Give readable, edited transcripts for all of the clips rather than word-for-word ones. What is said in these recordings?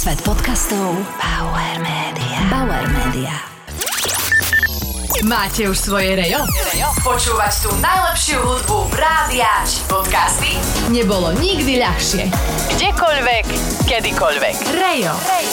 Svet podcastov Bauer Media. Máte už svoje rejo? Počúvať tú najlepšiu hudbu rádia či podcasty nebolo nikdy ľahšie. Kdekoľvek, kedykoľvek. Rejo.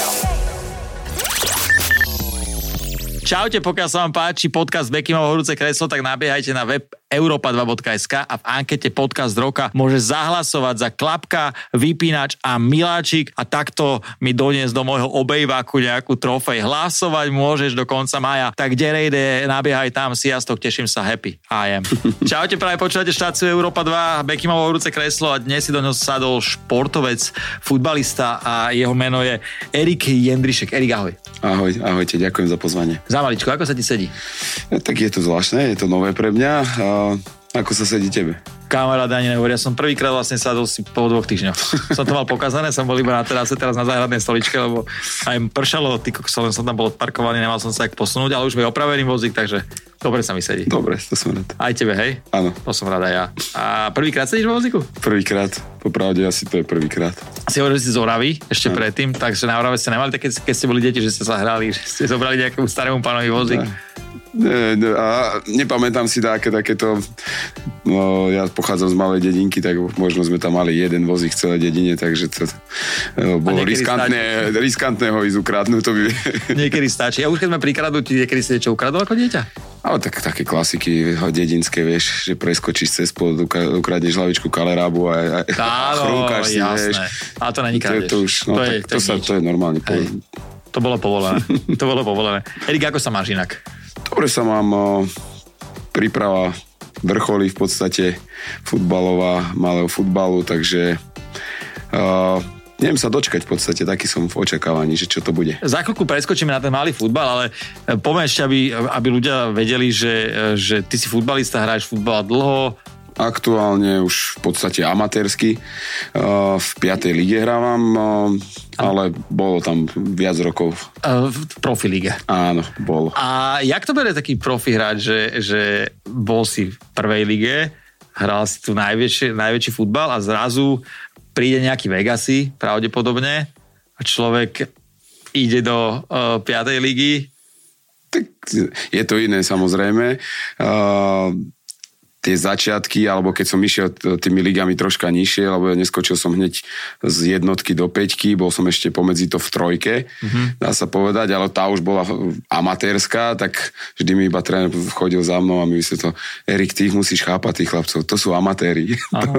Čaute, pokiaľ sa vám páči podcast Bekimovo horúce kreslo, tak nabiehajte na web europa2.sk a v ankete podcast roka môže zahlasovať za Klapka, Vypínač a Miláčik a takto mi doniesť do môjho obejváku nejakú trofej. Hlasovať môžeš do konca mája, tak kde nabiehaj tam, Siastok, teším sa, happy I am. Čaute, práve počúvate štáciu Europa 2, Bekimovo horúce kreslo a dnes si do ňoho sadol športovec, futbalista a jeho meno je Erik Jendrišek. Erik, ahoj. Ahojte, ďakujem za pozvanie. Za maličko, ako sa ti sedí? Tak je to zvláštne, je to nové pre mňa. Ako sa sedí tebe? Kamarád, ani nehovorí, ja som prvýkrát vlastne sadol si po 2 týždňoch. Som to mal pokazané, som bol iba na terase, teraz na záhradnej stoličke, lebo aj pršalo, som tam bol odparkovaný, nemal som sa jak posunúť, ale už je opravený vozík, takže dobre sa mi sedí. Dobre, to som rád. Aj tebe, hej? Áno. To som rád aj ja. A prvýkrát sedíš vo vozíku? Prvýkrát, popravde asi to je prvýkrát. Si hovoril, že si z Oravy ešte predtým, takže na Orave ste nemali také, keď ste boli deti, že ste sa hrali, že ste zobrali nejakému starému pánovi vozík. A nepamätám si takéto, no ja pochádzam z malej dedinky, tak možno sme tam mali jeden vozík v celej dedine, takže to bolo riskantné ho ísť ukradnúť. To by... Niekedy stačí. A už keď sme pri kradnutí, niekedy si niečo ukradol ako dieťa? Ale také klasiky dedinské, vieš, že preskočíš cez pod, ukradneš hlavičku kalerábu a chrúkaš si, vieš. Ale to není krádež. To je normálne. To bolo povolené. Erik, ako sa máš inak? Dobre sa mám, príprava vrcholí v podstate futbalová, malého futbalu, takže neviem sa dočkať v podstate, taký som v očakávaní, že čo to bude. Za chvíľku preskočíme na ten malý futbal, ale poviem ešte, aby ľudia vedeli, že ty si futbalista, hráš futbal dlho. Aktuálne už v podstate amatérsky. V 5. lige hrávam, ale bolo tam viac rokov. V profi lige. Áno, bolo. A jak to berie taký profi hráč, že bol si v 1. lige, hral si tu najväčší futbal a zrazu príde nejaký Vegasy, pravdepodobne, a človek ide do 5. ligy? Tak je to iné, samozrejme. Tie začiatky, alebo keď som išiel tými ligami troška nižšie, lebo ja neskočil som hneď z 1 do 5, bol som ešte pomedzi to v 3, dá sa povedať, ale tá už bola amatérska, tak vždy mi iba tréner chodil za mnou a mi vysvetlil, Erik, ty ich musíš chápať, tých chlapcov, to sú amatéri.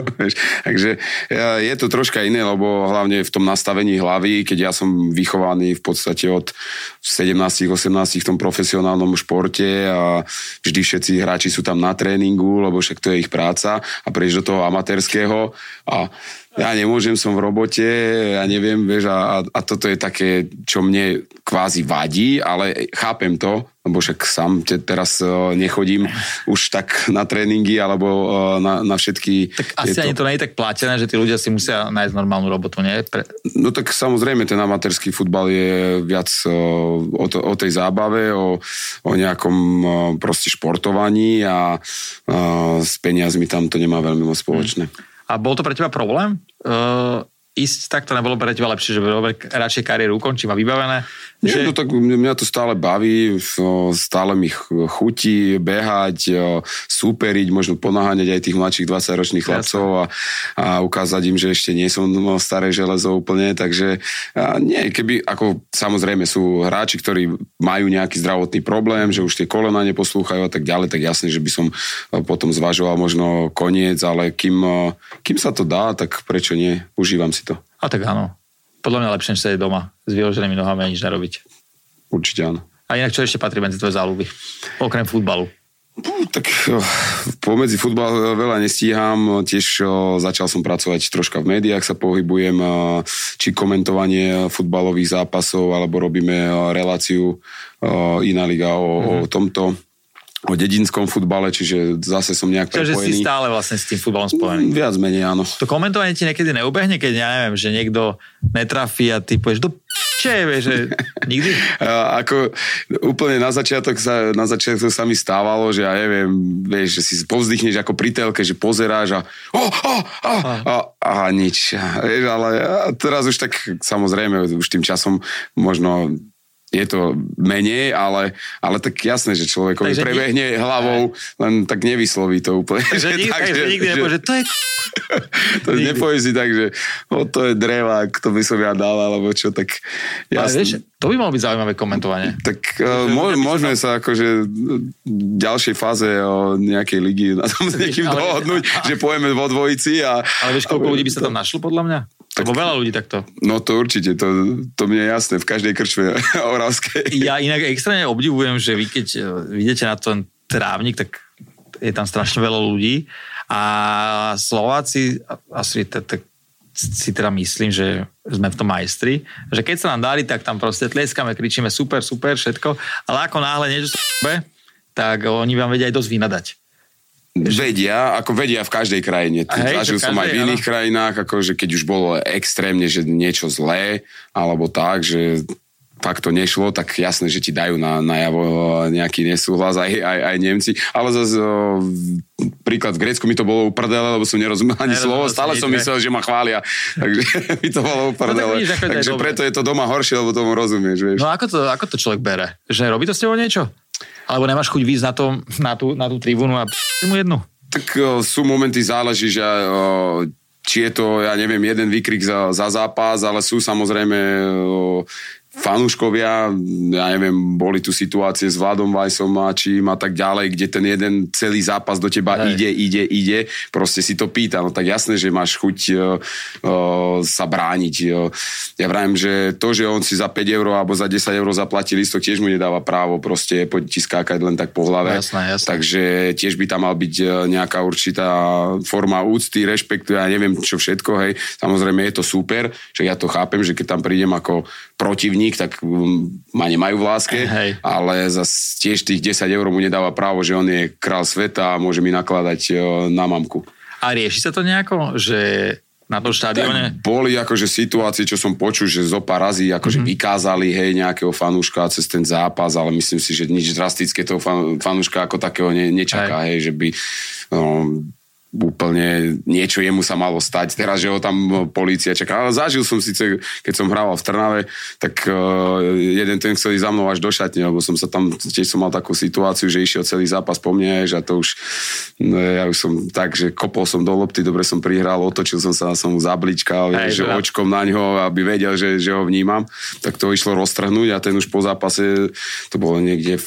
Takže je to troška iné, lebo hlavne v tom nastavení hlavy, keď ja som vychovaný v podstate od 17-18 v tom profesionálnom športe a vždy všetci hráči sú tam na tréningu, lebo však to je ich práca a prídeš do toho amatérskeho a ja nemôžem, som v robote, ja neviem, vieš, a toto je také, čo mne kvázi vadí, ale chápem to, lebo však sám teraz nechodím už tak na tréningy alebo na všetky... Tak asi ani to nie je tak platené, že tí ľudia si musia nájsť normálnu robotu, nie? No tak samozrejme, ten amatérsky futbal je viac o tej zábave, o nejakom proste športovaní a s peniazmi tam to nemá veľmi moc spoločné. A bol to pre teba problém? Ísť takto nebolo pre teba lepšie, že radšej kariéru ukončím a vybavené? Nie, no tak mňa to stále baví, stále mi chutí behať, súperiť, možno ponaháňať aj tých mladších 20-ročných chlapcov a ukázať im, že ešte nie som staré železo úplne, takže nie, keby, ako samozrejme sú hráči, ktorí majú nejaký zdravotný problém, že už tie kolena neposlúchajú a tak ďalej, tak jasne, že by som potom zvažoval možno koniec, ale kým sa to dá, tak prečo nie, užívam si to. A tak áno. Podľa mňa lepšie, než sedieť doma s vyloženými nohami a nič nerobiť. Určite áno. A inak čo ešte patrí medzi tvoje záľuby? Okrem futbalu. Tak pomedzi futbal veľa nestíham. Tiež začal som pracovať troška v médiách, sa pohybujem, či komentovanie futbalových zápasov, alebo robíme reláciu Iná liga o tomto. O dedinskom futbale, čiže zase som nejak prepojený. Čiže si stále vlastne s tým futbalom spojený. Viac menej, áno. To komentovanie ti niekedy neubehne, keď ja neviem, že niekto netrafí a ty povieš do ešte, vieš, že nikdy? Ako úplne na začiatku sa mi stávalo, že ja neviem, vieš, že si povzdychneš ako pri telke, že pozeráš a nič. Vieš, ale teraz už tak samozrejme, už tým časom možno je to menej, ale tak jasné, že človekovi prebehne hlavou, len tak nevysloví to úplne. Takže nikdy nepovie, že to je... To nepovie si tak, že to je dreva, to by som ja dal, alebo čo, tak jasné. Ale vieš, to by malo byť zaujímavé komentovanie. Tak môžeme sa akože v ďalšej fáze o nejakej ligy na tom s niekým dohodnúť, že pojeme vo dvojici. Ale vieš, koľko ľudí by sa tam našlo, podľa mňa? Lebo veľa ľudí takto. No to určite, to mne je jasné, v každej krčme oravskej. Ja inak extrémne obdivujem, že vy keď vidíte na ten trávnik, tak je tam strašne veľa ľudí a Slováci asi si teda myslím, že sme v tom majstri, že keď sa nám darí, tak tam proste tlieskame, kričíme super, super, všetko, ale ako náhle niečo tak oni vám vedia aj dosť vynadať. Vedia v každej krajine. Zažil som aj v iných krajinách, akože keď už bolo extrémne, že niečo zlé, alebo tak, že fakt to nešlo, tak jasné, že ti dajú najavo nejaký nesúhlas, aj Nemci. Ale zase príklad v Grécku mi to bolo uprdele, lebo som nerozumel ani slovo, stále som myslel, že ma chvália. Takže mi to bolo uprdele. Takže preto je to doma horšie, lebo tomu rozumieš. Vieš. No ako to človek bere? Že robí to s tebou niečo? Alebo nemáš chuť výjsť na tú tribúnu a mu jednu? Tak sú momenty, záleží, že či je to, ja neviem, jeden výkrik za zápas, ale sú samozrejme fanúškovia, ja neviem, boli tu situácie s Vladom Vajsom a čím a tak ďalej, kde ten jeden celý zápas do teba ide, proste si to pýta, no tak jasné, že máš chuť sa brániť. Ja vravím, že to, že on si za 5 € alebo za 10 € zaplatí listok, tiež mu nedáva právo proste poď ti skákať len tak po hlave. Jasné. Takže tiež by tam mal byť nejaká určitá forma úcty, rešpektu, ja neviem čo všetko, hej. Samozrejme je to super, že ja to chápem, že keď tam prídem ako protivník, tak ma nemajú v láske, ale zase tiež tých 10 € mu nedáva právo, že on je král sveta a môže mi nakladať na mamku. A rieši sa to nejako, že na tom štadióne? Boli akože situácie, čo som počul, že zo pár razy akože vykázali nejakého fanúška cez ten zápas, ale myslím si, že nič drastické toho fanúška ako takého nečaká, že by úplne niečo jemu sa malo stať. Teraz, že ho tam polícia čaká. Ale zažil som síce, keď som hrával v Trnave, tak jeden ten chcel ísť za mnou až do šatne, lebo som sa tam, tiež som mal takú situáciu, že išiel celý zápas po mne, že to už, ja už som tak, že kopol som do lopty, dobre som prihral, otočil som sa, som mu zabličkal, že očkom na ňo, aby vedel, že ho vnímam. Tak to išlo roztrhnúť a ten už po zápase, to bolo niekde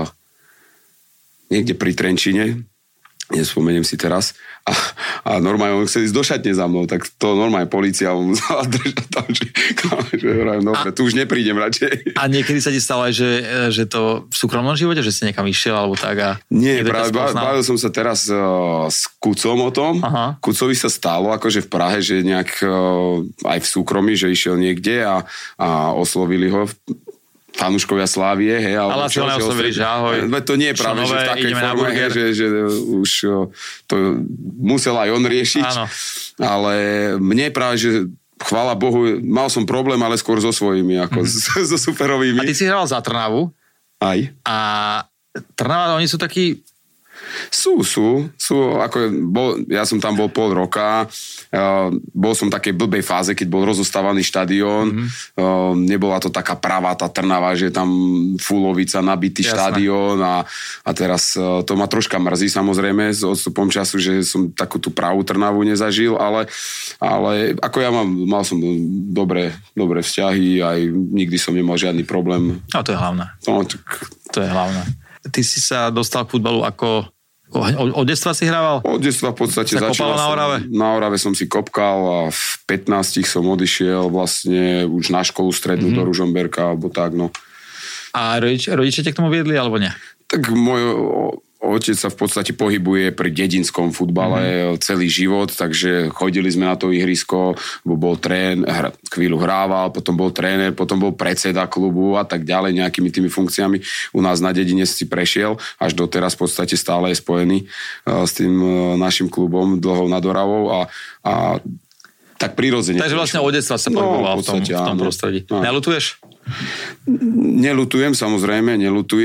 pri Trenčíne, nespomeniem si teraz, a normálne on chcel ísť do šatne za mnou, tak to normálne polícia mu musela držať tam, že dobre, tu už neprídem radšej. A niekedy sa ti stalo aj, že to v súkromnom živote, že si niekam išiel, alebo tak a... Nie, práve bavil som sa teraz s Kucom o tom. Aha. Kucovi sa stalo, akože v Prahe, že nejak aj v súkromí, že išiel niekde a oslovili ho fanúškovia Slávie, hej, ale asi ho neoslovili, že ahoj. To nie je práve, že v takej forme, že už to musel aj on riešiť. Áno. Ale mne práve, že chvála Bohu, mal som problém, ale skôr so svojimi, ako so superovými. A ty si hral za Trnavu? Aj. A Trnava, oni sú takí... Sú, ako ja som tam bol pol roka, bol som v takej blbej fáze, keď bol rozostávaný štadión, nebola to taká pravá tá Trnava, že tam Fulovica, nabitý štadión a teraz to ma troška mrzí samozrejme s odstupom času, že som takú tú pravú Trnavu nezažil, ale ako ja mal som dobré vzťahy, aj nikdy som nemal žiadny problém. A to je hlavné. To je hlavné. Ty si sa dostal k futbalu ako... Od detstva si hrával? Od detstva v podstate začal na Orave? Na Orave som si kopkal a v 15 som odišiel vlastne už na školu strednú do Ružomberka alebo tak, no. A rodiče ťa k tomu viedli alebo nie? Tak môj otec sa v podstate pohybuje pri dedinskom futbale celý život, takže chodili sme na to ihrisko, bol chvíľu hrával, potom bol tréner, potom bol predseda klubu a tak ďalej, nejakými tými funkciami. U nás na dedine si prešiel, až doteraz v podstate stále je spojený s tým našim klubom Dlhou nad Oravou a tak prirodzene. Takže vlastne od detstva sa pohyboval v tom prostredí. No. Neľutuješ? Neľutujem, samozrejme,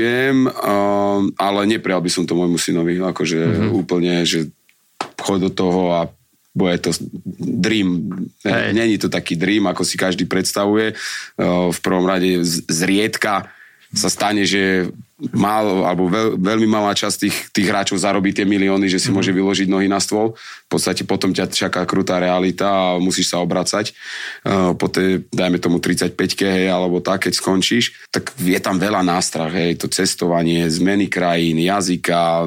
ale neprijal by som to môjmu synovi, akože úplne, že chod do toho a bude to dream. Není to taký dream, ako si každý predstavuje. V prvom rade zriedka sa stane, že veľmi malá časť tých hráčov zarobí tie milióny, že si môže vyložiť nohy na stôl. V podstate potom ťa čaká krutá realita a musíš sa obracať. Po tej, dajme tomu 35-ke, alebo tak, keď skončíš, tak je tam veľa nástrah, to cestovanie, zmeny krajín, jazyka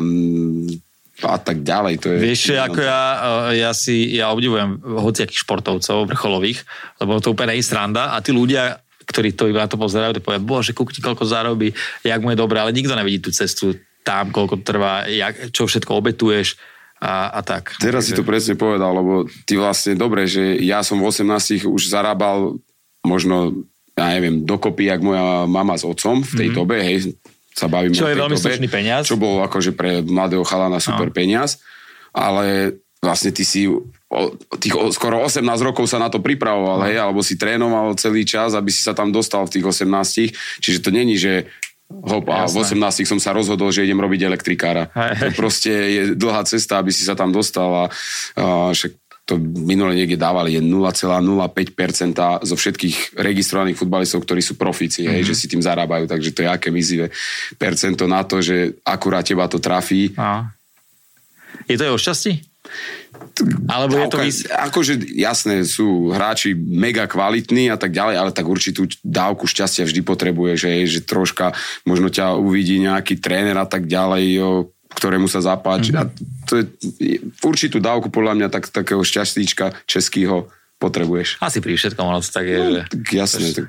a tak ďalej. To je, vieš, ako ja obdivujem hociakých športovcov vrcholových, lebo to úplne je sranda a tí ľudia, ktorí to iba na to pozerajú, to povie, bože, kúkni, koľko zarobí, jak mu je dobré, ale nikto nevidí tú cestu tam, koľko trvá, čo všetko obetuješ a tak. Teraz si to presne povedal, lebo ty vlastne, dobre, že ja som v 18 už zarábal možno, ja neviem, dokopy, jak moja mama s otcom v tej dobe, sa bavíme čo o tej je veľmi dobe, slušný peniaz. Čo bol akože pre mladého chalana super peniaz, ale vlastne ty si tých skoro 18 rokov sa na to pripravoval, alebo si trénoval celý čas, aby si sa tam dostal v tých 18. Čiže to není, že a v 18 som sa rozhodol, že idem robiť elektrikára. To proste je dlhá cesta, aby si sa tam dostal a však to minule niekde dávali, je 0,05% zo všetkých registrovaných futbalistov, ktorí sú profíci, že si tým zarábajú, takže to je aké mizivé percento na to, že akurát teba to trafí. Je to o šťastí? Alebo je to akože jasné, sú hráči mega kvalitní a tak ďalej, ale tak určitú dávku šťastia vždy potrebuješ, že troška možno ťa uvidí nejaký tréner a tak ďalej, ktorému sa zapáči. A to je určitú dávku podľa mňa takého šťastíčka českýho potrebuješ. Asi pri všetkom ono to tak je. Že... Tak jasné. Tak...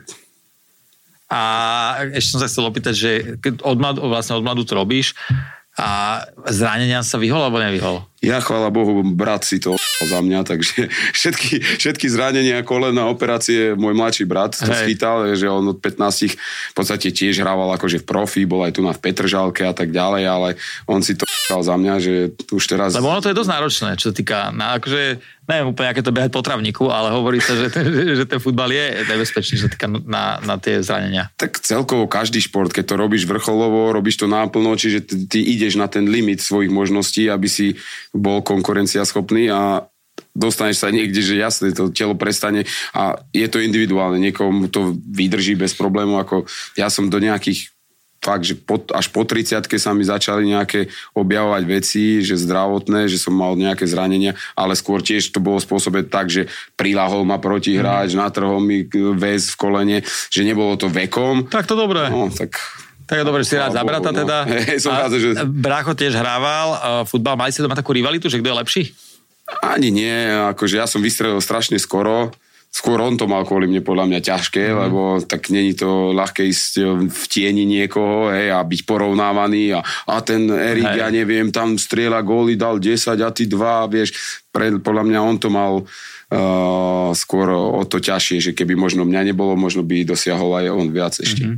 A ešte som sa chcel opýtať, že od mladu to robíš a zranenia sa vyhol alebo nevyhol? Ja, chvála Bohu, brat si to za mňa, takže všetky zranenia, kolena, operácie, môj mladší brat to schytal, že on od 15 v podstate tiež hrával akože v profi, bol aj tu na Petržalke a tak ďalej, ale on si to za mňa, že už teraz... Lebo ono to je dosť náročné, čo sa týka, akože, neviem úplne, aké to behať po travníku, ale hovorí sa, že ten futbal je nebezpečný, čo sa týka na tie zranenia. Tak celkovo každý šport, keď to robíš vrcholovo, robíš to náplno, čiže ty ideš na ten limit svojich možností, aby si bol konkurenciaschopný a dostaneš sa niekde, že jasne, to telo prestane a je to individuálne, niekomu to vydrží bez problému, ako ja som do nejakých fakt, že až po 30-ke sa mi začali nejaké objavovať veci, že zdravotné, že som mal nejaké zranenia, ale skôr tiež to bolo spôsobené tak, že prilahol ma protihráč, natrhol mi väz v kolene, že nebolo to vekom. Tak to dobré. No, tak je dobré, že si rád za brata teda. Som rád, že... Brácho tiež hrával futbal. Mali ste doma takú rivalitu, že kto je lepší? Ani nie, akože ja som vystrelil strašne skoro. Skôr on to mal kvôli mne podľa mňa ťažké, lebo tak není to ľahké ísť v tieni niekoho a byť porovnávaný a ten Erik, ja neviem, tam strieľa góly, dal 10 a ty 2, vieš. Podľa mňa on to mal skôr o to ťažšie, že keby možno mňa nebolo, možno by dosiahol aj on viac ešte.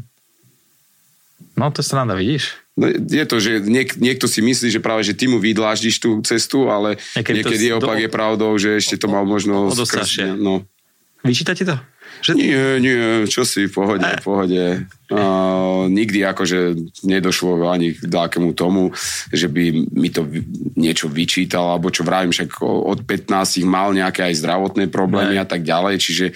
No to sranda, vidíš? No, je to, že niekto si myslí, že práve, že ty mu vydláždiš tú cestu, ale niekedy opak je pravdou, že ešte to mal možno skrsne. No. Vyčíta ti to? Nie, čo si, v pohode. Nikdy akože nedošlo ani k takému tomu, že by mi to niečo vyčítal, alebo čo vravím, však od 15 mal nejaké aj zdravotné problémy a tak ďalej, čiže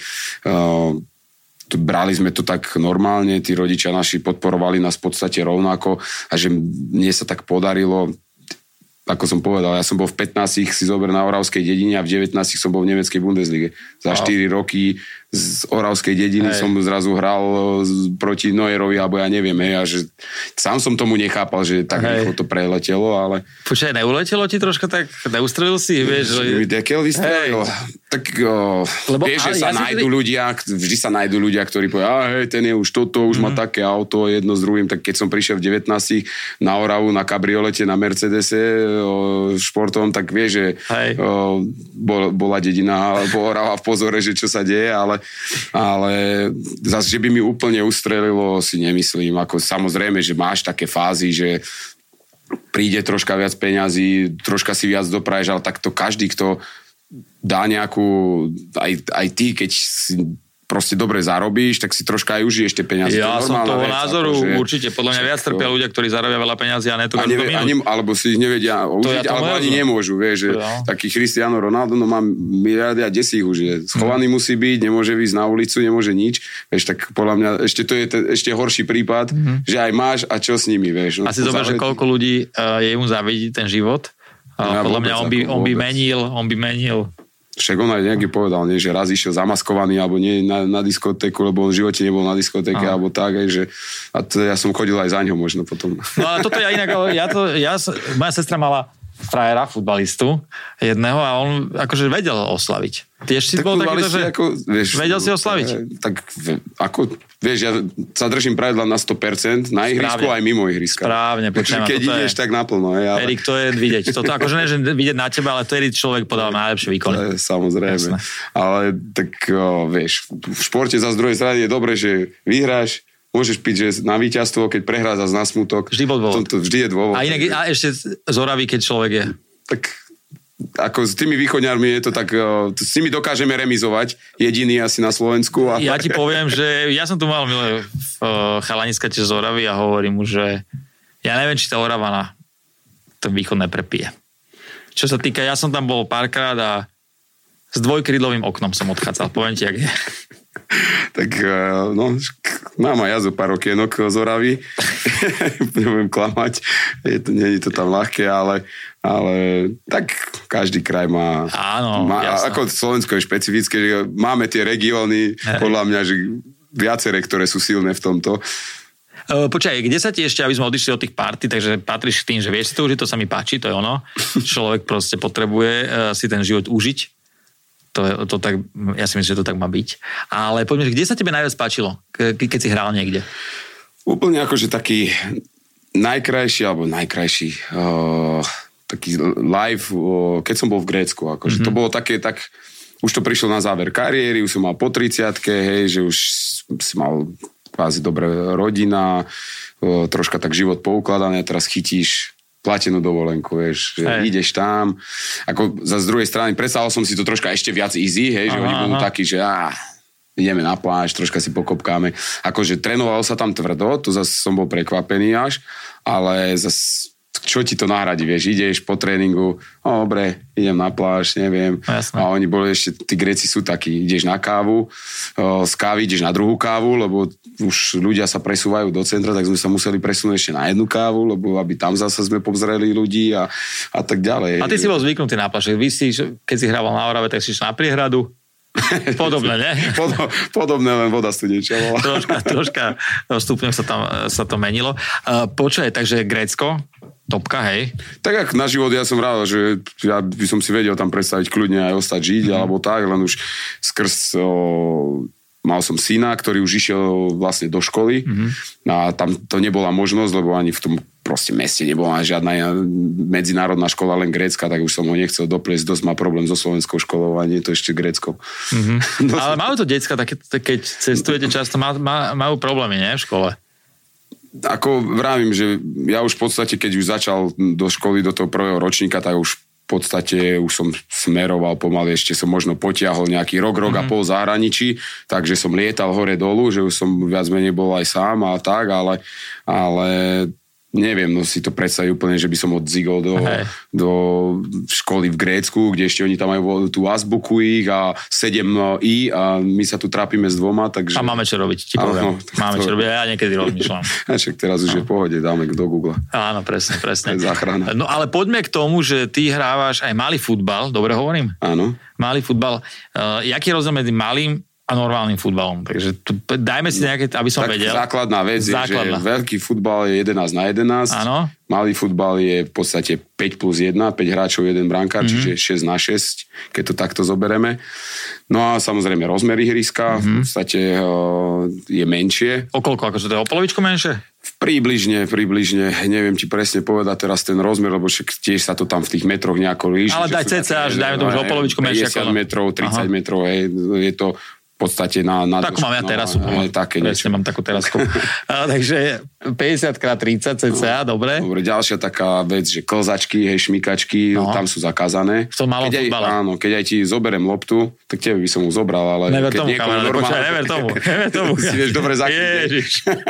brali sme to tak normálne, tí rodičia naši podporovali nás v podstate rovnako a že mne sa tak podarilo, ako som povedal, ja som bol v 15 si zober na Oravskej dedine a v 19 som bol v nemeckej Bundeslige. Za 4 roky z Oravskej dediny som zrazu hral proti Neuerovi, alebo ja neviem, a že sám som tomu nechápal, že tak rýchlo to preletelo, ale... Počkaj, neuletelo ti troška tak? Neustrelil si, vieš? Dekel vystrelil. Tak vieš, že sa nájdú ľudia, vždy sa nájdú ľudia, ktorí povedia, ten je už toto, už má také auto, jedno s druhým, tak keď som prišiel v 19 na Oravu, na kabriolete, na Mercedese športovom, tak vieš, že bola dedina, Orava v pozore, že čo sa deje, ale zase, že by mi úplne ustrelilo, si nemyslím. Ako samozrejme, že máš také fázy, že príde troška viac peňazí, troška si viac dopraješ, ale takto každý, kto dá nejakú, aj ty, keď si proste dobre zarobíš, tak si troška aj užiješ tie peniaze. Ja som toho názoru, určite. Podľa mňa viac trpia ľudia, ktorí zarobia veľa peniazy a neto každú minútu. Alebo si ich nevedia užiť, alebo ani nemôžu. Vieš, že taký Cristiano Ronaldo, no má miliardy a kde si ich užije. Schovaný musí byť, nemôže výjsť na ulicu, nemôže nič. Vieš, tak podľa mňa ešte to je ešte horší prípad, že aj máš a čo s nimi, vieš. No, a si zober, že koľko ľudí jemu závidí ten život. Podľa mňa on by menil. Však on aj nejaký povedal, nie, že raz išiel zamaskovaný alebo nie na diskotéku, lebo on v živote nebol na diskotéke alebo tak, aj, že a to ja som chodil aj za ňou možno potom. No ale toto ja inak, moja sestra mala frajera, futbalistu jedného a on akože vedel oslaviť. Tiež si bol takýto, že vedel si oslaviť? Tak ako, vieš, ja sa držím pravidla na 100%, na ihrisku aj mimo ihriska. Správne, počujem. Keď ideš, tak naplno. Ale... Erik, to je vidieť. Toto akože nie, že vidieť na teba, ale to je človek podal najlepšie výkony. Samozrejme. Jasne. Ale tak, vieš, v športe za z druhej strany je dobre, že vyhráš, môžeš piť, že na víťazstvo, keď prehráš zase na smutok. Vždy bol dôvod. Vždy je dôvod. A ešte zoravý, keď človek je. Tak ako s tými východňarmi je to tak, s nimi dokážeme remizovať, jediný asi na Slovensku. Ale... Ja ti poviem, že ja som tu mal milé chalaniska tiež z Oravy a hovorím mu, že ja neviem, či tá Orava na ten východ neprepije. Čo sa týka, ja som tam bol párkrát a s dvojkrydlovým oknom som odchádzal. Poviem ti, jak je. Tak no, mám aj ja zo pár okienok z Oravy. Nebudem klamať. Nie je to tam ľahké, ale tak každý kraj má... Áno, ako Slovensko je špecifické, že máme tie regióny, podľa mňa, že viaceré, ktoré sú silné v tomto. Počkaj, kde sa ti ešte, aby sme odišli od tých party, takže patríš k tým, že vieš si to užiť, to sa mi páči, to je ono. Človek proste potrebuje si ten život užiť. To tak, ja si myslím, že to tak má byť. Ale poďme, kde sa tebe najviac páčilo, keď si hral niekde? Úplne akože taký najkrajší, taký live, keď som bol v Grécku. Akože to bolo také, tak už to prišlo na záver kariéry, už som mal po 30-ke, hej, že už si mal kvázi dobrá rodina, troška tak život poukladaný a teraz chytíš platenú dovolenku, vieš, že ideš tam. Ako z druhej strany, predstavil som si to troška ešte viac easy, hej, že oni budú takí, že ideme na pláž, troška si pokopkáme. Akože trénovalo sa tam tvrdo, to zase som bol prekvapený až, ale zase čo ti to nahradí, vieš, ideš po tréningu, dobre, idem na pláž, neviem. Jasne. A oni boli ešte, tí Gréci sú takí, ideš na kávu, z kávy ideš na druhú kávu, lebo už ľudia sa presúvajú do centra, tak sme sa museli presunúť ešte na jednu kávu, lebo aby tam zase sme povzreli ľudí a tak ďalej. A ty si bol zvyknutý na pláž. Vy si, keď si hrával na Orave, tak si na priehradu. Podobné, ne? Podobné, len voda studenčia bola. Troška stupňom sa to menilo. Počuj, takže Grécko, topka, hej? Tak na život ja som rád, že ja by som si vedel tam predstaviť kľudne aj ostať žiť, alebo tak, len už skrz... Mal som syna, ktorý už išiel vlastne do školy a tam to nebola možnosť, lebo ani v tom proste meste nebola žiadna medzinárodná škola, len grécka, tak už som ho nechcel dopliesť. Dosť má problém so slovenskou školou a nie to ešte gréckou. Ale majú to decka, keď cestujete často, majú problémy, nie? V škole. Ako vravím, že ja už v podstate, keď už začal do školy, do toho prvého ročníka, tak už v podstate už som smeroval pomaly, ešte som možno potiahol nejaký rok a pol zahraničí, takže som lietal hore dolu, že už som viac menej bol aj sám a tak, ale neviem, no si to predstaviť úplne, že by som odzigol do školy v Grécku, kde ešte oni tam majú tú azbuku ich a 7 i a my sa tu trápime s 2, takže... A máme čo robiť, ti poviem. Máme čo robiť, ja niekedy rozmýšľam. Však teraz už je v pohode, dáme do Google. Áno, presne. Záchrana. No ale poďme k tomu, že ty hrávaš aj malý futbal, dobre hovorím? Áno. Malý futbal. Jaký je rozdiel medzi malým a normálnym futbalom? Takže dajme si nejaké, aby som vedel. Základná vec je, že veľký futbal je 11-11. Áno. Malý futbal je v podstate 5+1, 5 hráčov, 1 brankár, čiže 6-6, keď to takto zobereme. No a samozrejme rozmer ihriska v podstate je menšie. O koľko? Akože to je o polovičku menšie? Približne, neviem ti presne povedať teraz ten rozmer, lebo tiež sa to tam v tých metroch nejako líši. Ale daj cca, že dajme tomu, že o polovičku menšie. 50 metrov, 30 metrov, je to v podstate na takú mám ja terasu. Také niečo. Mám takú terasku. Takže 50x30 cca, dobre. Dobre, ďalšia taká vec, že klzačky, šmikačky, tam sú zakázané. V tom malom futbale. Áno, keď aj ti zoberiem loptu, tak tebe by som ju zobral, ale never keď tomu, niekomu normálne... Never tomu. Si vieš dobre zakryť.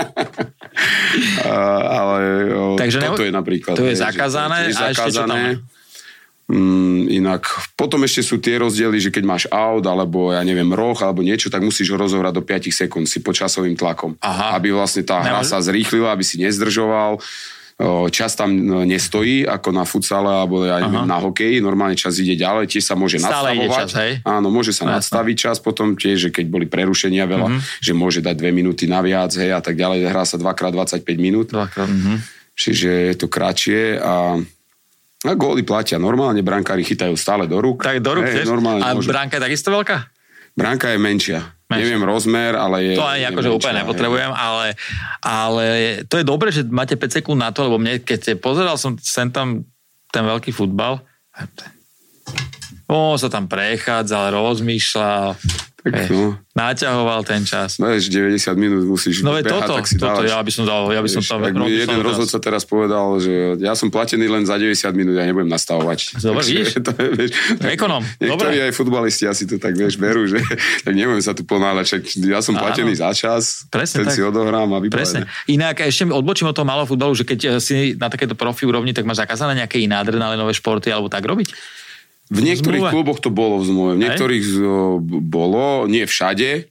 Ale toto je napríklad. To je zakázané a ešte čo tam je? Inak potom ešte sú tie rozdiely, že keď máš out alebo ja neviem roh alebo niečo, tak musíš ho rozohrať do 5 sekúnd si pod časovým tlakom. Aha. Aby vlastne tá hra sa zrýchlila, aby si nezdržoval. Čas tam nestojí ako na futsale alebo ja neviem, na hokeji, normálne čas ide ďalej, tiež sa môže nadstavovať. Áno, môže sa nadstaviť čas potom tiež, že keď boli prerušenia veľa, že môže dať 2 minúty naviac, hej, a tak ďalej, hrá sa 2x25 minút. Čiže je to kratšie a góly platia. Normálne brankári chytajú stále do rúk. Tak do rúk tiež? A bránka je takisto veľká? Bránka je menšia. Neviem rozmer, ale je... To ani akože úplne nepotrebujem, ale to je dobré, že máte 5 sekúnd na to, lebo mne, keď pozeral som sem tam ten veľký futbal, sa tam prechádzal, rozmýšľal, naťahoval ten čas. No 90 minút musíš behať, tak si dávaš. Ja by som tam... Jeden rozhodca teraz povedal, že ja som platený len za 90 minút, ja nebudem nastavovať. Dobre, vidíš? Ekonom. Niektorí aj futbalisti asi to tak berú, že tak nebudem sa tu ponáhľať, ja som platený za čas, ten si odohrám a vypadne. Inak ešte odbočím od toho malého futbalu, že keď si na takéto profi úrovni, tak máš zakázané nejaké iné adrenalinové športy alebo tak robiť? V niektorých kluboch to bolo v zmluve, v niektorých bolo, nie všade,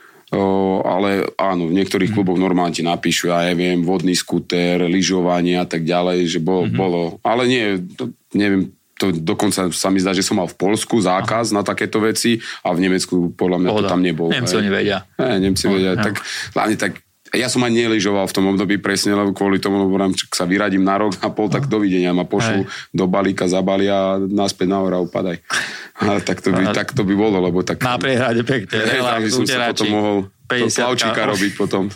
ale áno, v niektorých kluboch normálne ti napíšu, ja neviem, vodný skúter, lyžovanie a tak ďalej, že bolo, ale nie, neviem, to dokonca sa mi zdá, že som mal v Poľsku zákaz na takéto veci a v Nemecku podľa mňa to tam nebolo. Nemci oni vedia. Nemci vedia, tak hlavne tak. Ja som ani nelyžoval v tom období presne, lebo kvôli tomu, lebo sa vyradím na rok a pol, tak dovidenia ma pošlu do balíka, zabalia a naspäť na hora upadaj. Tak to by bolo, lebo tak... Na priehrade pekne. Tak som sa potom mohol plavčíka robiť potom.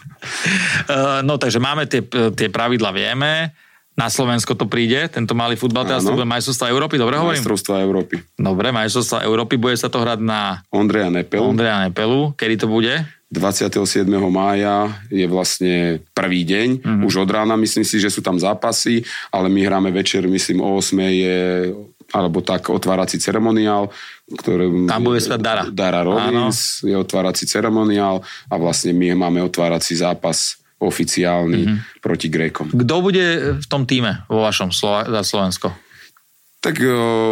No takže máme tie pravidla, vieme. Na Slovensko to príde, tento malý futbal, teraz to bude majstrovstvá Európy, dobre hovorím? Majstrovstvá Európy. Dobre, majstrovstvá Európy, bude sa to hrať na... Ondreja Nepelu. Kedy to bude? 27. mája je vlastne prvý deň, už od rána myslím si, že sú tam zápasy, ale my hráme večer, myslím o 8 je, alebo tak otvárací ceremoniál, ktorý... Tam bude spať Dara Robbins, je otvárací ceremoniál a vlastne my máme otvárací zápas oficiálny proti Grékom. Kto bude v tom týme vo vašom za Slovensko? Tak...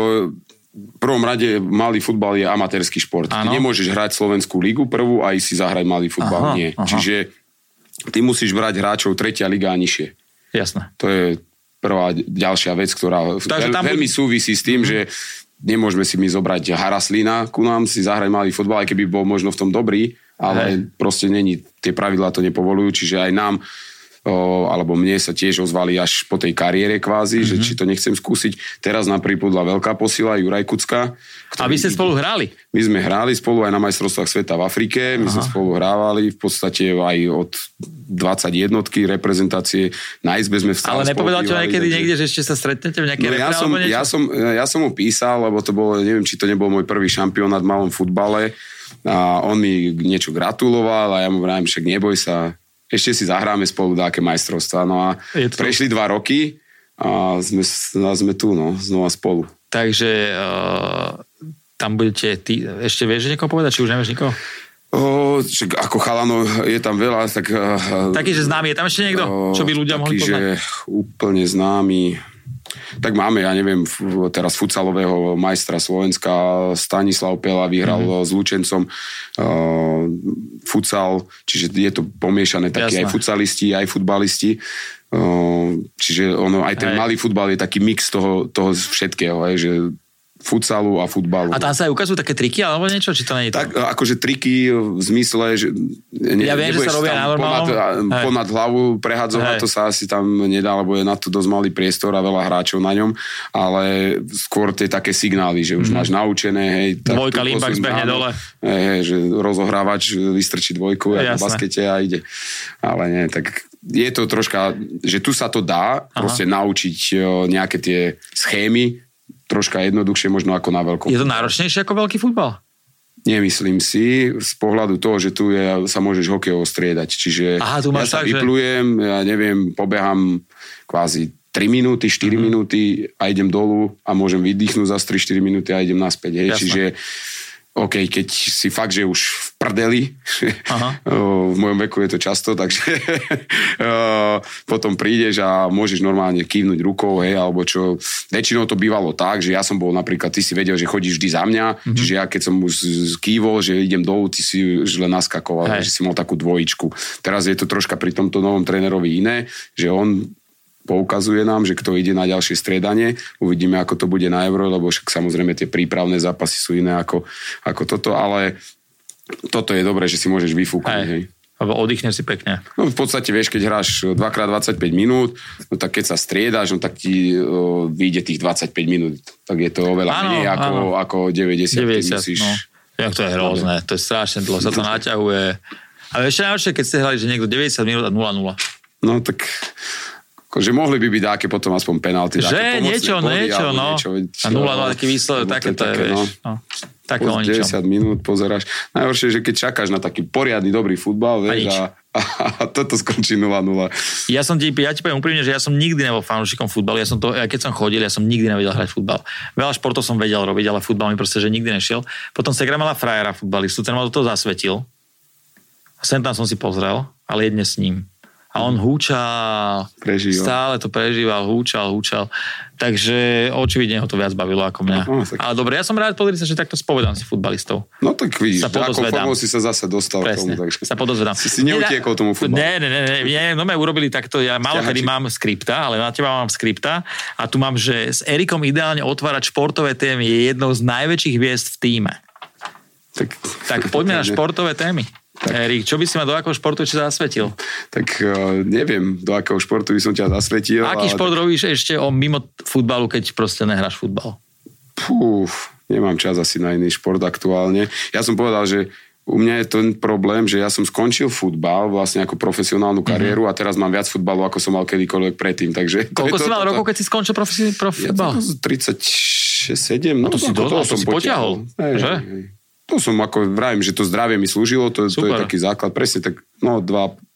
V prvom rade malý futbal je amatérsky šport. Ty nemôžeš hrať Slovenskú ligu prvú a si zahrať malý futbal. Nie. Čiže ty musíš brať hráčov 3. liga a nižšie. Jasné. To je prvá ďalšia vec, ktorá veľmi súvisí s tým, že nemôžeme si my zobrať Haraslína ku nám, si zahrať malý futbal, aj keby bol možno v tom dobrý, ale proste tie pravidlá to nepovolujú, čiže aj nám alebo mne sa tiež ozvali až po tej kariére kvázi, že či to nechcem skúsiť. Teraz nám pripudla veľká posila, Juraj Kucka. A vy ste spolu hrali? My sme hrali spolu aj na majstrovstvách sveta v Afrike, my sme spolu hrávali, v podstate aj od 21 reprezentácie na izbe sme Ale stále nepovedal to niekedy niekde, že ešte sa stretnete v nejakej repre alebo niečo? Ja som mu písal, lebo to bolo, neviem, či to nebol môj prvý šampionát v malom futbale a on mi niečo gratuloval a ja mu vravím, však neboj sa, ešte si zahráme spolu dáke majstrovstvá. No a prešli 2 roky a sme tu, znova spolu. Takže tam budete ešte vieš niekoho povedať, či už nevieš nikoho? Ako chalanov je tam veľa, tak... Taký, že známy, je tam ešte niekto? Čo by ľudia mohli poznať? Taký, že úplne známy... Tak máme, ja neviem, teraz futsalového majstra Slovenska, Stanislav Pela vyhral s Lučencom futsal, čiže je to pomiešané takí aj futsalisti, aj futbalisti. Čiže aj ten malý futbal je taký mix toho všetkého, že futsalu a futbalu. A tam sa aj ukazujú také triky alebo niečo, či to nie je to? Tak akože triky v zmysle, že ja viem, že sa robia na normálnom. Ponad hlavu prehadzovať, to sa asi tam nedá, lebo je na to dosť malý priestor a veľa hráčov na ňom, ale skôr tie také signály, že už máš naučené, hej. Dvojka, limbak zbehne dole. Hej, že rozohrávač vystrčí dvojku na baskete a ide. Ale nie, tak je to troška, že tu sa to dá proste naučiť nejaké tie schémy, troška jednoduchšie možno ako na veľkom. Je to náročnejšie ako veľký futbal? Nemyslím si, z pohľadu toho, že tu sa môžeš hokejovo striedať. Čiže tu máš ja sa vyplujem, ja neviem, pobehám kvázi 3 minúty, 4 minúty a idem dolu a môžem vydýchnuť za 3-4 minúty a idem naspäť. Hej. Čiže OK, keď si fakt, že už v prdeli, v mojom veku je to často, takže potom prídeš a môžeš normálne kývnuť rukou, hej, alebo čo. Väčšinou to bývalo tak, že ja som bol napríklad, ty si vedel, že chodíš vždy za mňa, čiže ja keď som už kývol, že idem dolu, ty si už len naskakoval, že si mal takú dvojičku. Teraz je to troška pri tomto novom trénerovi iné, že on poukazuje nám, že kto ide na ďalšie striedanie. Uvidíme, ako to bude na Euro, lebo však samozrejme tie prípravné zápasy sú iné ako toto, ale toto je dobré, že si môžeš vyfúknuť. Hej. Alebo oddychneš si pekne. No v podstate vieš, keď hráš 2x25 minút, no tak keď sa striedaš, no tak ti vyjde tých 25 minút. Tak je to oveľa menej ako 90. 90 musíš... no. Jak to je hrozné, to je strašne dlho, sa to naťahuje. Ale ešte najhoršie, keď ste hrali, že niekto 90 minút a 0-0. No tak... že mohli by byť dáke potom aspoň penalty. Že niečo, no. A 0-0 taký výsledok, také to je, vieš. No. Také o ničom. 90 minút pozeráš. Najhoršie je, že keď čakáš na taký poriadny, dobrý futbal, vieš, a toto skončí 0-0. Ja ti poviem úprimne, že ja som nikdy nebol fanúšikom futbalu. Keď som chodil, ja som nikdy nevedel hrať futbal. Veľa športov som vedel robiť, ale futbal mi proste, že nikdy nešiel. Potom Segra mala frajera futbalistu, ten ma do toho zasvetil. A sem tam som si pozrel, ale jedne s ním. A on húčal, stále to prežíval, húčal. Takže očividne ho to viac bavilo ako mňa. Ale dobre, ja som rád, pozrieť sa, že takto spovedám si futbalistov. No tak vidíš, akou formou si sa zase dostal k tomu. Takže sa podozvedám. Si neutiekol tomu futbalu. Nie, no my urobili takto, ja málo kedy mám skripta, ale na teba mám skripta a tu mám, že s Erikom ideálne otvárať športové témy je jednou z najväčších hviezd v tíme. Tak poďme na športové témy. Erik, čo by si ma do akého športu zasvetil? Tak neviem, do akého športu by som ťa zasvetil. Aký šport robíš ešte mimo futbalu, keď proste nehráš futbal? Nemám čas asi na iný šport aktuálne. Ja som povedal, že u mňa je ten problém, že ja som skončil futbal vlastne ako profesionálnu kariéru a teraz mám viac futbalu, ako som mal kedykoľvek predtým. Takže koľko si mal rokov, keď si skončil futbal? 37, no to si potiahol. Že? To som ako vravím, že to zdravie mi slúžilo, to je taký základ. Presne tak, 2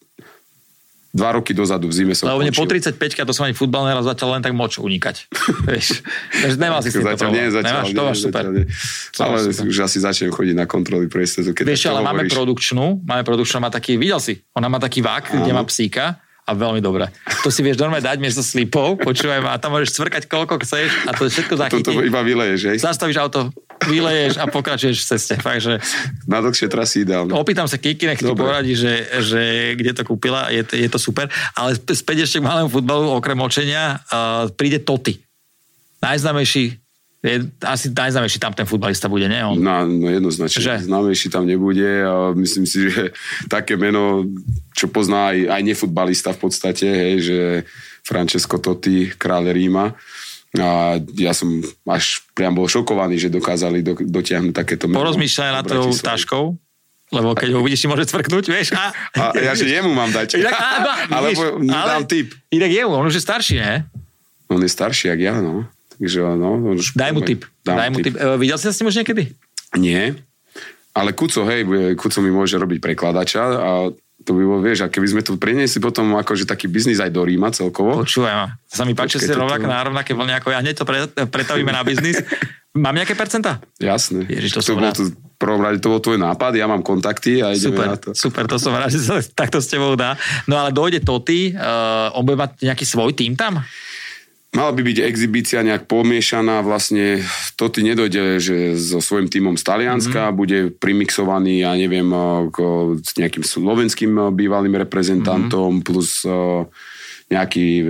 roky dozadu v zime som končil. Lebo po 35-ka to som ani futbal nehral zatiaľ len tak moč unikať. Vieš, nemal si s tým to problém. Nemáš, to máš super. Ale už asi začnem chodiť na kontroly priestoru. Vieš, ale máme produkčnú, má taký, videl si, ona má taký vák, kde má psíka. A veľmi dobre. To si vieš normálne dať miesto slipov, počúvaj ma, a tam môžeš cvrkať koľko chceš a to všetko zachytí. Toto iba vyleješ, hej? Zastavíš auto, vyleješ a pokračuješ v ceste. Fakt, že... Na dlhšie trasy ideálne. Opýtam sa Kiki, nech ti poradí, že kde to kúpila, je to super. Ale späť ešte k malému futbalu, okrem močenia, príde Totti. Najznámejší asi najznámejší tam ten futbalista bude, nie? No jednoznačne. Známejší tam nebude a myslím si, že také meno, čo pozná aj nefutbalista v podstate, hej, že Francesco Totti, kráľ Ríma. A ja som až priam bol šokovaný, že dokázali dotiahnuť takéto meno. Porozmýšľaj nad tou taškou, lebo keď ho uvidíš, si môže cvrknúť, vieš? A ja, že jemu mám dať. Alebo dám tip. Inak jemu, on už je starší, ne? On je starší, jak ja, no. Daj mu tip. Videl si sa s ním už niekedy? Nie, ale Kuco mi môže robiť prekladača a to by bolo, vieš, a keby sme to priniesli potom akože taký biznis aj do Ríma celkovo. Počúvaj ma, sa mi páči, že si na rovnaké vlne ako ja, hneď to pretavíme na biznis. Mám nejaké percentá? Jasné. Ježiš, to som rád. V prvom rade to bol tvoj nápad, ja mám kontakty a ideme na to. Super, to som rád, že sa takto s tebou dá. No ale dojde Totti, on bude mať nejaký svoj tím tam? Mala by byť exhibícia nejak pomiešaná, vlastne Totti nedojde že so svojím tímom z Talianska, bude primixovaný, ja neviem, s nejakým slovenským bývalým reprezentantom, plus nejakí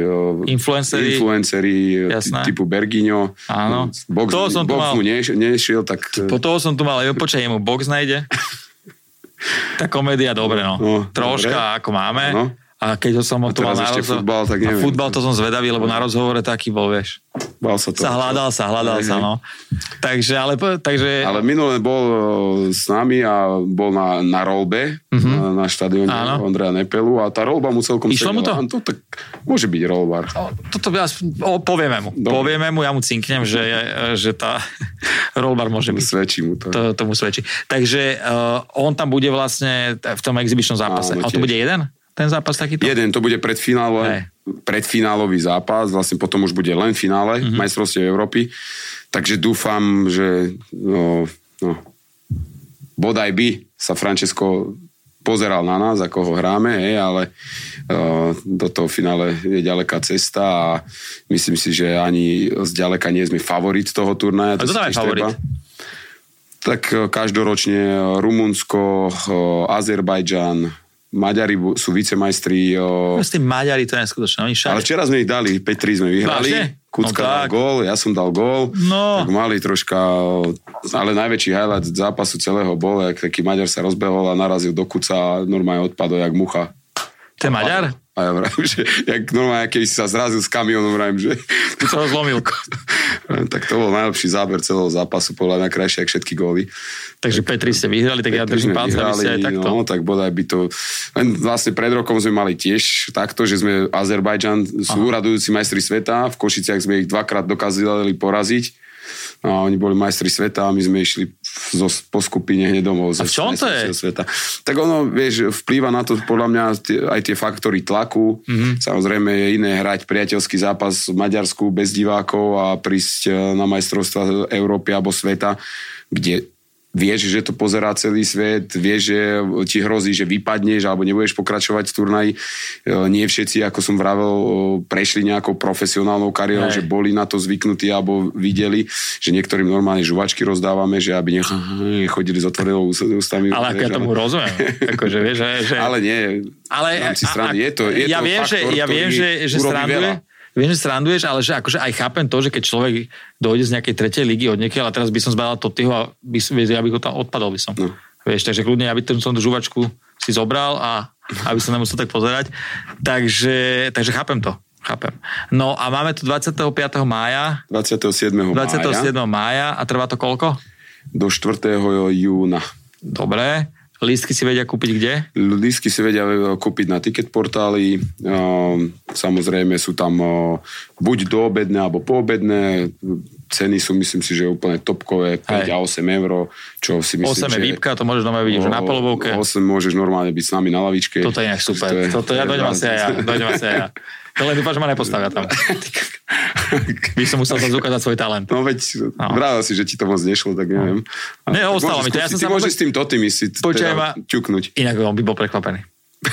influenceri typu Bergino. Áno. Box mu nešiel, tak... Po toho som tu mal, počkaj, jemu box najde. Tá komédia, dobre, no. Troška, dobre. Ako máme. No. A keď ho som montoval na futbal, tak neviem. A futbal to som zvedavý, lebo na rozhovore taký bol, vieš. Bál sa to. Hľadal sa, no. Takže... Ale minulé bol s nami a bol na rollbe, na štadióne Ondreja Nepelu a tá rollba mu celkom išlo mu to? To tak môže byť rollbar. Toto povieme mu. Dobre. Povieme mu, ja mu cinknem, že tá rollbar môže byť. Svedčí mu to. To mu svedčí. Takže on tam bude vlastne v tom exibičnom zápase. A to bude jeden? Ten zápas takýto? Jeden, to bude predfinálový zápas, vlastne potom už bude len finále majstrovstiev Európy, takže dúfam, že bodaj by sa Francesco pozeral na nás, ako ho hráme, ale do toho finále je ďaleká cesta a myslím si, že ani zďaleka nie sme favorit toho turnaja. A kto tam je favorit? Tak každoročne Rumunsko, Azerbajdžan, Maďari sú vicemajstri. S tým Maďari to je neskutočné. Ale včera sme ich dali, 5-3 sme vyhrali. Kucka dal gól, ja som dal gól. No. Tak mali troška, ale najväčší highlight zápasu celého bol, jak taký Maďar sa rozbehol a narazil do kuca a normálne odpadol jak mucha. To je Maďar? A ja vravím, že jak normálne, keby si sa zrazil s kamionom, vravím, že... Tu sa ho zlomil. Tak to bol najlepší záber celého zápasu, podľa mňa krajšie, jak všetky góly. Takže Petri ste vyhrali, tak ja držím palce, aby ste aj takto. No, tak bodaj by to... Len vlastne pred rokom sme mali tiež takto, že sme Azerbajdžan, sú úradujúci majstri sveta, v Košiciach sme ich dvakrát dokázali poraziť. No, oni boli majstri sveta a my sme išli po skupine hneď domov. A v čom to je? Sveta. Tak ono, vieš, vplýva na to podľa mňa aj tie faktory tlaku. Samozrejme je iné hrať priateľský zápas v Maďarsku bez divákov a prísť na majstrovstvá Európy alebo sveta, kde vieš, že to pozerá celý svet, vieš, že ti hrozí, že vypadneš alebo nebudeš pokračovať v turnaji. Nie všetci, ako som vravel, prešli nejakou profesionálnou kariérou, že boli na to zvyknutí alebo videli, že niektorým normálne žuvačky rozdávame, že aby nechodili s otvorenou ústami. Ale ako ja tomu rozumiem. Akože, vieš, že... Ale nie. Ale je to ja viem, faktor, ja viem, že sranduje. Viem, že sranduješ, ale že akože aj chápem to, že keď človek dojde z nejakej tretej ligy od niekiaľ a teraz by som zbadal Totiho a ja by ho tam odpadol by som. No. Vieš, takže kľudne, aby som tú žuvačku si zobral a aby som nemusel tak pozerať. Takže chápem to. Chápem. No a máme tu 25. mája. 27. mája a trvá to koľko? Do 4. júna. Dobre. Lístky si vedia kúpiť kde? Lístky si vedia kúpiť na ticket portáli. Samozrejme sú tam buď doobedné alebo poobedné. Ceny sú, myslím si, že úplne topkové. 5 a 8 eur. Čo si myslím, 8 je výpka, to môžeš normálne vidieť na polovovke. 8 môžeš normálne byť s nami na lavičke. Toto je super. Toto ja dojdem asi aj ja. To len dúfam, že ma nepostavia tam. By som musel ukázať svoj talent. No veď, bráva si, že ti to moc nešlo, tak neviem. Ostalo mi to. Ja ty môžeš s tým Totim si ťuknúť. Inak on by bol prekvapený.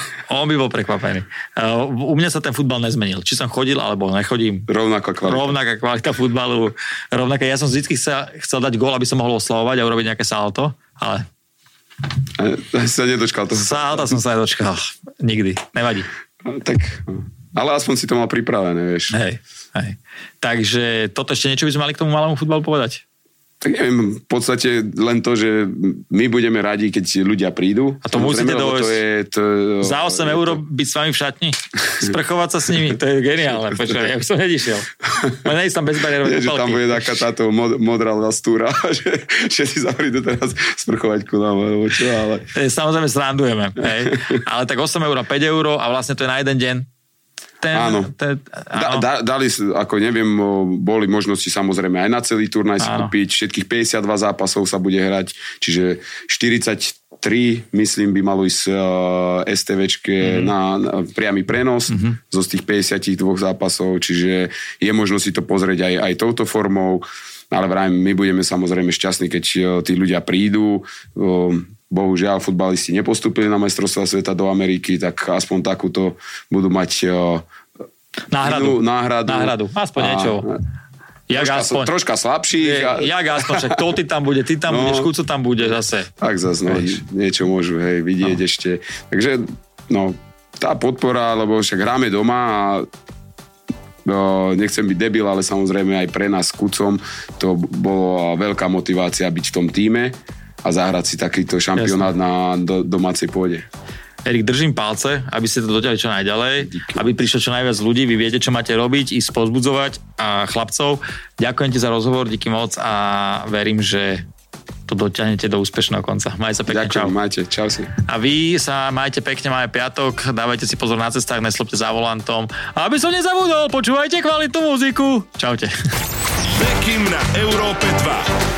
U mňa sa ten futbal nezmenil. Či som chodil, alebo nechodím. Rovnaká kvalita futbalu. Ja som vždy chcel dať gól, aby som mohol oslavovať a urobiť nejaké salto, ale... sa nedočkal toho. Salta som sa nedočkal. Nikdy. Nevadí. Tak... Ale aspoň si to mal pripravené, vieš. Hej. Takže toto ešte niečo by sme mali k tomu malému futbalu povedať? Tak neviem, v podstate len to, že my budeme radi, keď ľudia prídu. A to musíte dovesť. Za 8 eur byť s vami v šatni? Sprchovať sa s nimi? To je geniálne. Počkaj, ja už som nedišiel. Ale nejsť tam bezbariérové kúpalky. Že tam bude taká táto modrá lastúra, že všetci sa prídu teraz sprchovať ku nám, alebo čo, ale... Samozrejme srandujeme. Hej. Ale tak 8 eur, 5 eur a vlastne to je na jeden deň. Áno. Dali, ako neviem, boli možnosti samozrejme aj na celý turnaj si kúpiť, všetkých 52 zápasov sa bude hrať, čiže 43, myslím, by malo ísť STVčke na priamy prenos zo z tých 52 zápasov, čiže je možnosť si to pozrieť aj touto formou, ale vrajím, my budeme samozrejme šťastní, keď tí ľudia prídu. Bohužiaľ, futbalisti nepostúpili na majstrovstvá sveta do Ameriky, tak aspoň takúto budú mať náhradu. Aspoň niečo. Troška slabší. Jak aspoň, však ty tam bude, ty tam budeš, Kuco tam bude zase. Tak zase, niečo môžu vidieť ešte. Takže, tá podpora, lebo však hráme doma a nechcem byť debil, ale samozrejme aj pre nás s Kucom to bolo veľká motivácia byť v tom tíme a zahrať si takýto šampionát na domácej pôde. Erik, držím palce, aby ste to dotiahli čo najďalej, aby prišlo čo najviac ľudí, vy viete, čo máte robiť, ísť pozbudzovať a chlapcov. Ďakujem ti za rozhovor, díky moc a verím, že to dotiahnete do úspešného konca. Majte sa pekne, ďakujem, čau. Majte, čau si. A vy sa majte pekne, máme piatok, dávajte si pozor na cestách, neslopte za volantom. A aby som nezabudol, počúvajte kvalitnú muziku. Čaute. Bekim na Európe 2.